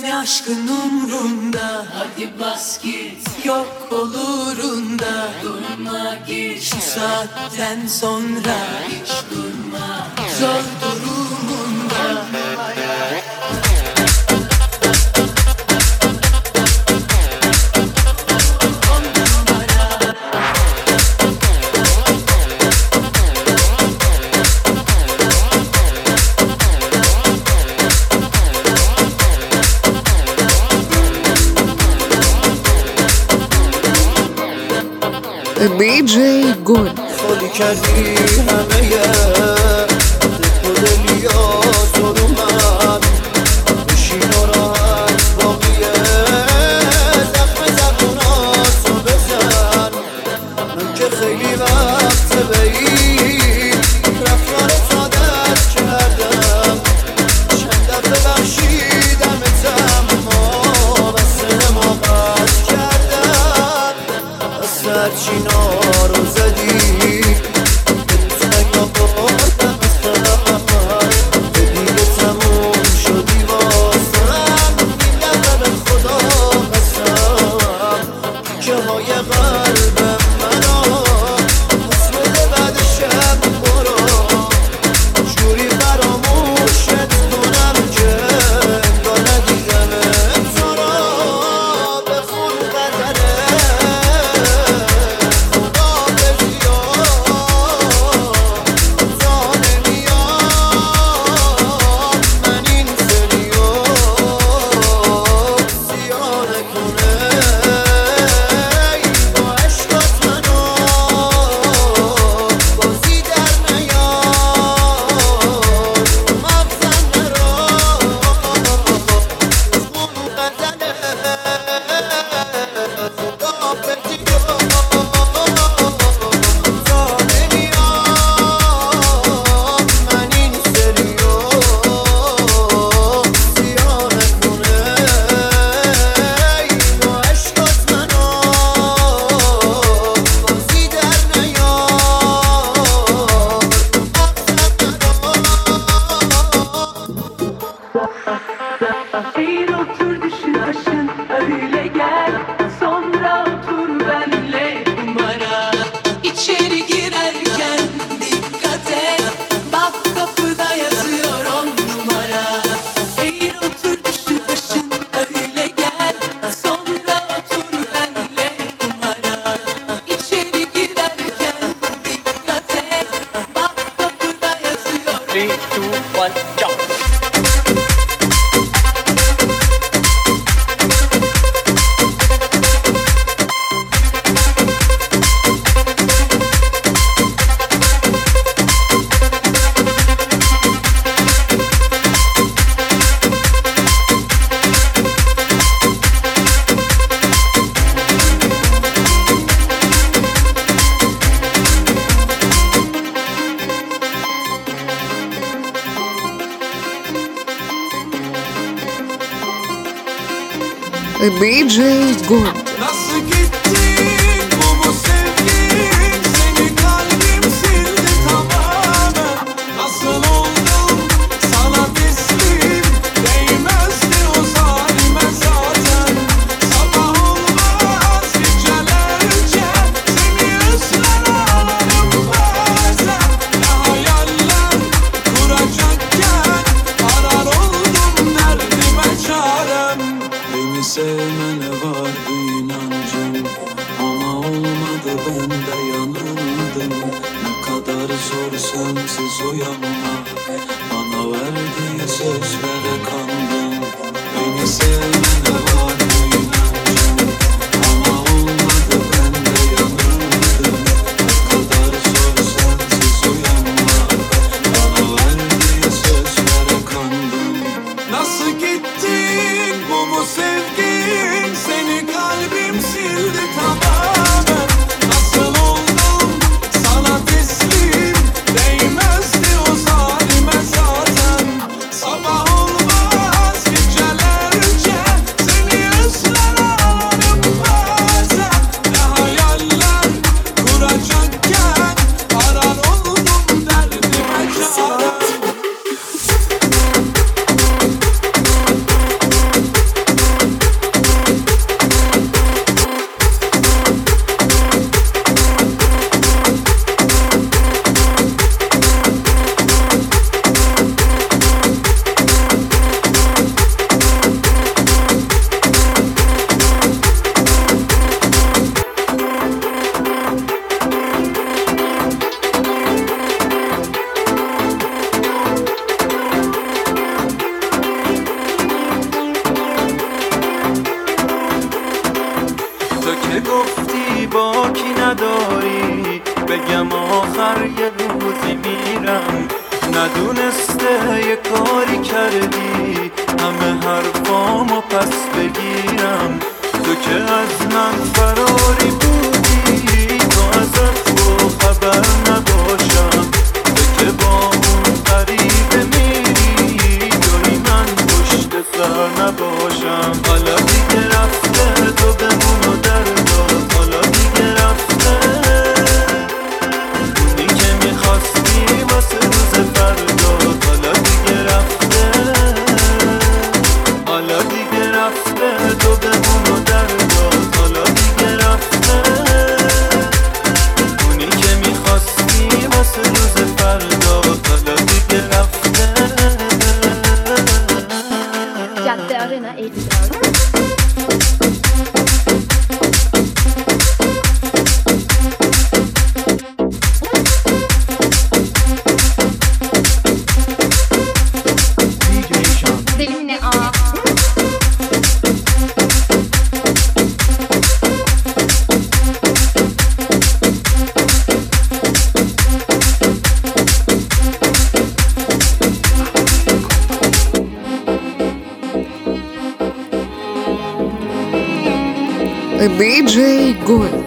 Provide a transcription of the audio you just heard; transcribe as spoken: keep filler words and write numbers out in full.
aşkın umrunda. Hadi bas git, yok olurunda. Durma git, şu saatten sonra hiç durma. Zor durumunda. دی جی گل خالی کردی همه دل و دلیات رو من بشین و راحت باقیه زخم زبونات رو بزن. من که خیلی وقت به این رفتارت عادت کردم. چند دفعه بخشیدمتم اما بس حماقت کردم. بس هرچی نارو زدی دلت نگاهردم اصلا به دیگه تموم شدی واسم. این دفعه به خدا قسم تیکه های قلبم منو پس بده بعدشم برو. جوری فراموشت کنم که انگار ندیدم تو رو. بخون غزله Bir otur düşün aşın öyle gel. Sonra otur benle numara. İçeri girerken dikkat et. Bak kapıda yazıyor on numara. Bir otur düşün aşın öyle gel. Sonra otur benle numara. İçeri girerken dikkat et. Bak kapıda yazıyor. three, two, one, jump. دی جی گل Nasıl gittin bu mu sevgin? Seni kalbim sildi tamamen. Nasıl oldum sana teslim? Değmezdi o zalime zaten. Sabah olmaz gecelerce seni özler ağlarım bazen. Ne hayaller kuracakken arar oldum derdime çarem. Beni sevmene vardı inancım ama olmadı, ben de yanıldım. Ne kadar zor sensiz uyanmak, bana verdiği sözlere kandım. Beni sevmene vardı inancım ama olmadı, ben de yanıldım. Ne kadar zor sensiz uyanmak, bana verdiği sözlere kandım. Nasıl gittin bu mu sevgin? Seni kalbim sildi tamamen. Nasıl oldum sana teslim? Değmezdi o zalime zaten. Sabah olmaz با کی نداری بگم آخر یه روزی میرم ندونسته یه کاری کردی همه حرفامو پس بگیرم تو که از من فراری بودی تو ازت با خبر نباشم تو که با اون غریبه میری جایی من پشت سر نباشم حالا دیگه رفته تو بمون و در داد حالا دیگه رفته اونی که میخواستی واسه روز فردا حالا دیگه رفته حالا دیگه رفته تو بمون و در داد حالا دیگه رفته اونی که میخواستی واسه روز فردا حالا دیگه رفته جاده آرنا ایدیدار Delimine A диджей Голь.